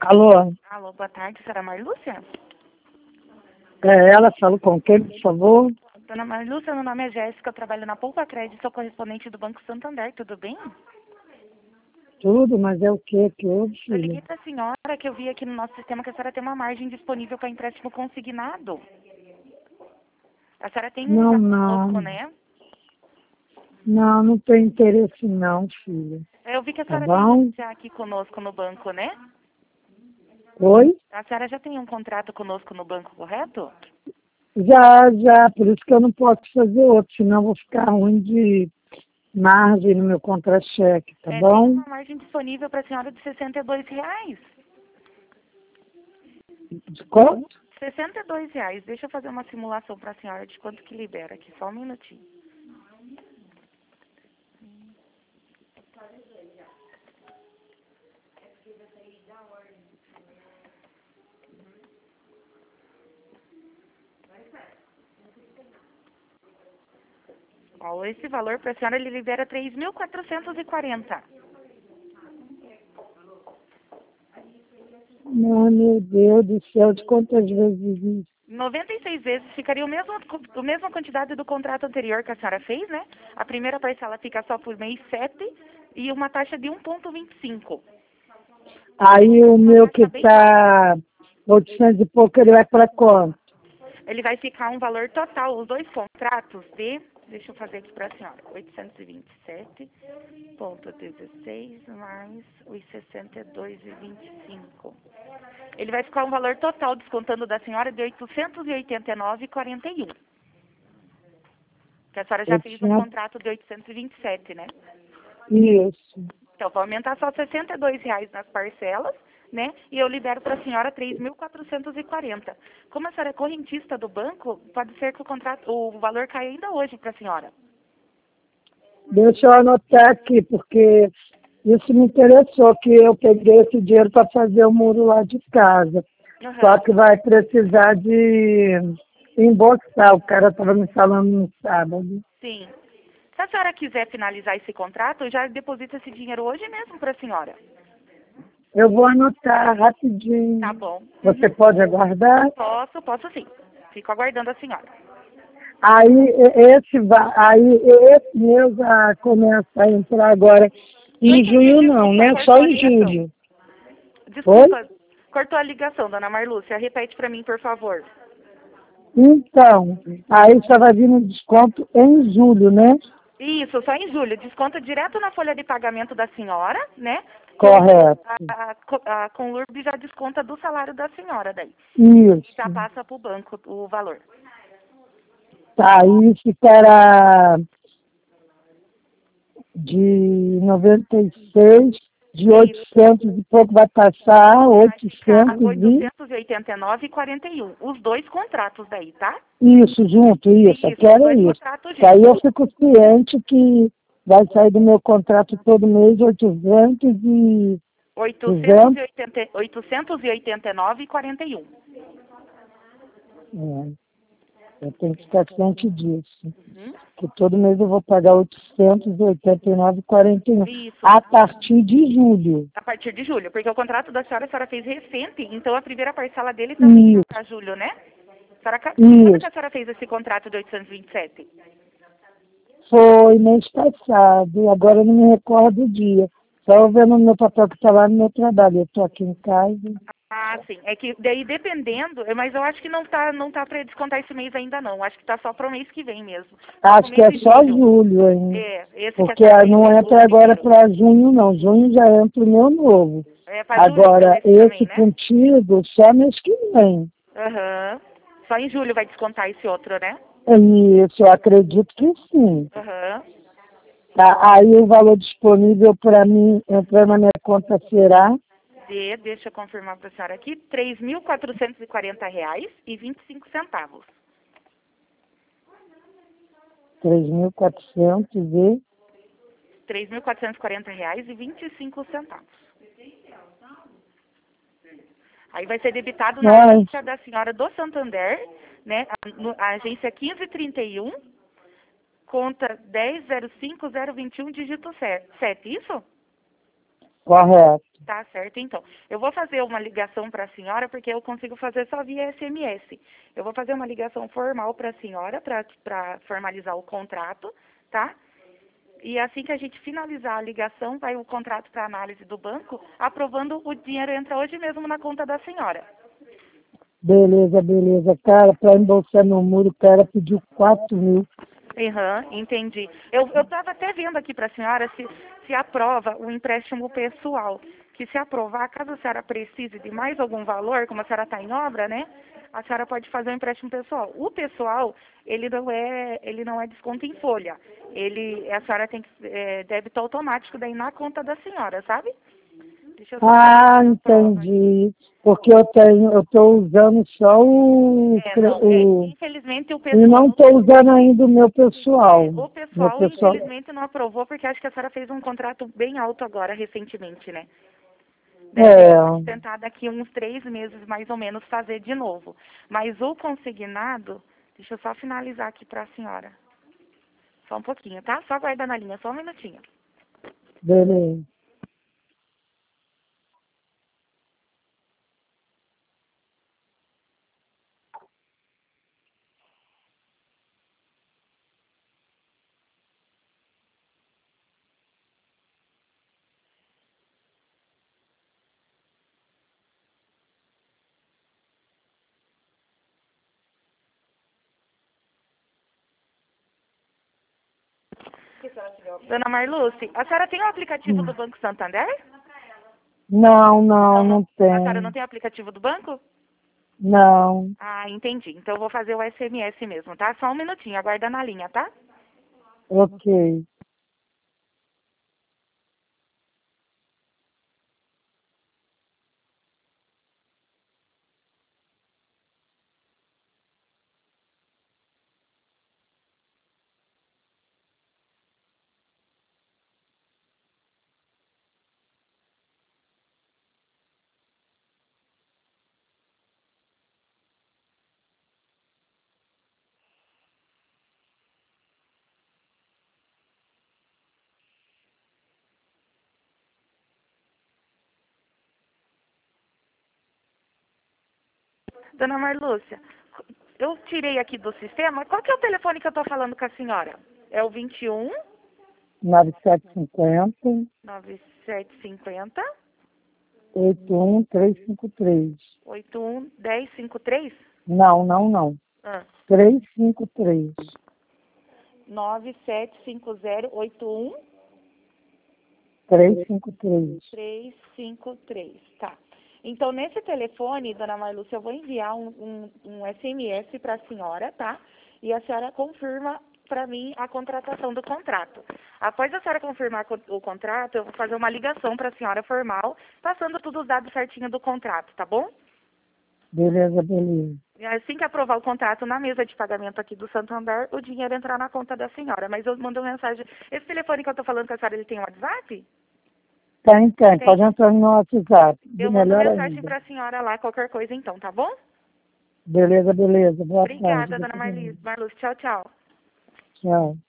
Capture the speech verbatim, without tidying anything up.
Alô? Alô, boa tarde, senhora Marlúcia? É, ela falou com quem, por favor? Dona Marlúcia, meu nome é Jéssica, eu trabalho na Poupa Crédito, sou correspondente do Banco Santander, tudo bem? Tudo, mas é o que que houve, Eu filha? liguei para a senhora que eu vi aqui no nosso sistema que a senhora tem uma margem disponível para empréstimo consignado. A senhora tem um Não, já não. conosco, né? Não, não tem interesse não, filha. Eu vi que a Tá senhora tem bom? um já aqui conosco no banco, né? Oi? A senhora já tem um contrato conosco no banco, correto? Já, já, por isso que eu não posso fazer outro, senão eu vou ficar ruim de margem no meu contra-cheque, tá É, tem bom? uma margem disponível para a senhora de sessenta e dois reais. De quanto? sessenta e dois reais. Deixa eu fazer uma simulação para a senhora de quanto que libera aqui, só um minutinho. Ó, esse valor para a senhora ele libera três mil quatrocentos e quarenta. Não, meu Deus do céu, de quantas vezes isso? noventa e seis vezes ficaria o mesmo, a mesma quantidade do contrato anterior que a senhora fez, né? A primeira parcela fica só por mês sete e uma taxa de um vírgula vinte e cinco. Aí o Uma meu que taxa bem baixa. tá oitocentos e pouco, ele vai para quanto? Ele vai ficar um valor total, os dois contratos de, deixa eu fazer aqui para a senhora, oitocentos e vinte e sete vírgula dezesseis mais os sessenta e dois vírgula vinte e cinco. Ele vai ficar um valor total, descontando da senhora, de oitocentos e oitenta e nove vírgula quarenta e um. Que a senhora já Eu fez um tinha contrato de oitocentos e vinte e sete, né? isso. Então, vai aumentar só sessenta e dois reais nas parcelas, né? E eu libero para a senhora três mil quatrocentos e quarenta. Como a senhora é correntista do banco, pode ser que o contrato, o valor caia ainda hoje para a senhora. Deixa eu anotar aqui, porque isso me interessou, que eu peguei esse dinheiro para fazer o muro lá de casa. Só Aham. que vai precisar de embolsar. O cara estava me falando no sábado. Sim. Se a senhora quiser finalizar esse contrato, eu já deposito esse dinheiro hoje mesmo para a senhora. Eu vou anotar Tá rapidinho. bom. Você Uhum. pode aguardar? Posso, posso sim. Fico aguardando a senhora. Aí e- esse, va- aí esse meu já começa a entrar agora. Não Em entendi, junho não, desculpa, né? Só cortou a em ligação. julho. Oi? Desculpa, cortou a ligação, dona Marlúcia. Repete para mim, por favor. Então, aí só vai vir um desconto em julho, né? Isso, só em julho. Desconta direto na folha de pagamento da senhora, né? Que eu, Correto. a, a, a Conlurb já desconta do salário da senhora daí. Já Isso. passa para o banco o valor. Tá, isso era de noventa e seis, de Isso. oitocentos e pouco vai passar a Vai ficar oitocentos e... oitocentos e oitenta e nove e quarenta e um. Os dois contratos daí, tá? Isso, junto, isso, eu Isso, os quero dois isso. contratos Que aí eu juntos. fico ciente que vai sair do meu contrato todo mês oitocentos e oitocentos e duzentos. oitenta, oitocentos e oitenta e nove e quarenta e um. É, eu tenho que ficar ciente disso. Uhum. Que todo mês eu vou pagar oitocentos e oitenta e nove e quarenta e um. Isso. A partir de julho. A partir de julho, porque o contrato da senhora a senhora fez recente, então a primeira parcela dele também é Isso, para julho, né? A senhora, ca- quando que isso. a senhora fez esse contrato de oitocentos e vinte e sete? Foi mês passado, agora eu não me recordo o dia. Só vendo no meu papel que está lá no meu trabalho. Eu estou aqui em casa. Ah, sim. É que daí dependendo, mas eu acho que não tá, não tá para descontar esse mês ainda não. Acho que tá só para o mês que vem mesmo. Só pro Acho que mês é de só julho. julho ainda. É, esse que a Porque senhora fez não o entra agora primeiro. para junho, não. Junho já entra o meu novo. É para julho então Agora, esse também, esse né? contigo, só mês que vem. Aham. Só em julho vai descontar esse outro, né? Isso, eu acredito que sim. Aham. Tá? Aí o valor disponível para mim entrar na minha conta será De, deixa eu confirmar para a senhora aqui, três mil quatrocentos e quarenta reais e vinte e cinco centavos. três mil e quatrocentos e... três mil quatrocentos e quarenta reais e vinte e cinco centavos. Aí vai ser debitado na Ai, agência da senhora do Santander, né? A, no- a agência quinze trinta e um, conta dez zero cinco zero vinte e um, dígito sete, isso? correto. Tá certo, então. Eu vou fazer uma ligação para a senhora, porque eu consigo fazer só via S M S. Eu vou fazer uma ligação formal para a senhora, para formalizar o contrato, tá? E assim que a gente finalizar a ligação, vai o contrato para análise do banco, aprovando, o dinheiro entra hoje mesmo na conta da senhora. Beleza, beleza. Cara, para embolsar no muro, o cara pediu quatro mil. Aham, entendi. Eu estava até vendo aqui para a senhora se, se aprova o empréstimo pessoal. Que se aprovar, caso a senhora precise de mais algum valor, como a senhora está em obra, né? A senhora pode fazer um empréstimo pessoal. O pessoal, ele não é, ele não é desconto em folha. Ele, a senhora tem que é, débito automático daí na conta da senhora, sabe? Deixa eu só Ah, fazer a prova. entendi. Porque eu tenho, eu estou usando só o, É, cre- não, é, o infelizmente o e não pessoal, estou usando ainda o meu pessoal. o Meu pessoal pessoal. infelizmente não aprovou porque acho que a senhora fez um contrato bem alto agora recentemente, né? Daí a gente pode É, tentar daqui uns três meses mais ou menos fazer de novo. Mas o consignado, deixa eu só finalizar aqui para a senhora. Só um pouquinho, tá? Só aguarda na linha, só um minutinho. beleza. Dona Marluce, a senhora tem o aplicativo do Banco Santander? Não, não, não A senhora não tem. tem o aplicativo do banco? Não. Ah, entendi. Então eu vou fazer o S M S mesmo, tá? Só um minutinho, aguarda na linha, tá? Ok. Dona Marlúcia, eu tirei aqui do sistema. Qual que é o telefone que eu tô falando com a senhora? É o vinte e um, nove sete cinco zero, nove sete cinco zero, oito um três cinco três. oito um um zero cinco três? Não, não, não. Ah, três cinco três. nove sete cinco zero oito um três cinco três. três cinco três, tá. Então, nesse telefone, dona Marlúcia, eu vou enviar um, um, um S M S para a senhora, tá? E a senhora confirma para mim a contratação do contrato. Após a senhora confirmar co- o contrato, eu vou fazer uma ligação para a senhora formal, passando todos os dados certinho do contrato, tá bom? Beleza, beleza. E assim que aprovar o contrato na mesa de pagamento aqui do Santander, o dinheiro entrar na conta da senhora. Mas eu mando uma mensagem. Esse telefone que eu tô falando com a senhora, ele tem WhatsApp? Tem, tem. Tem. Pode entrar no WhatsApp. De Eu mando melhor mensagem ainda. para a senhora lá, qualquer coisa então, tá bom? Beleza, beleza. Boa tarde. Obrigada, dona Marli- Marluz. Tchau, tchau. Tchau.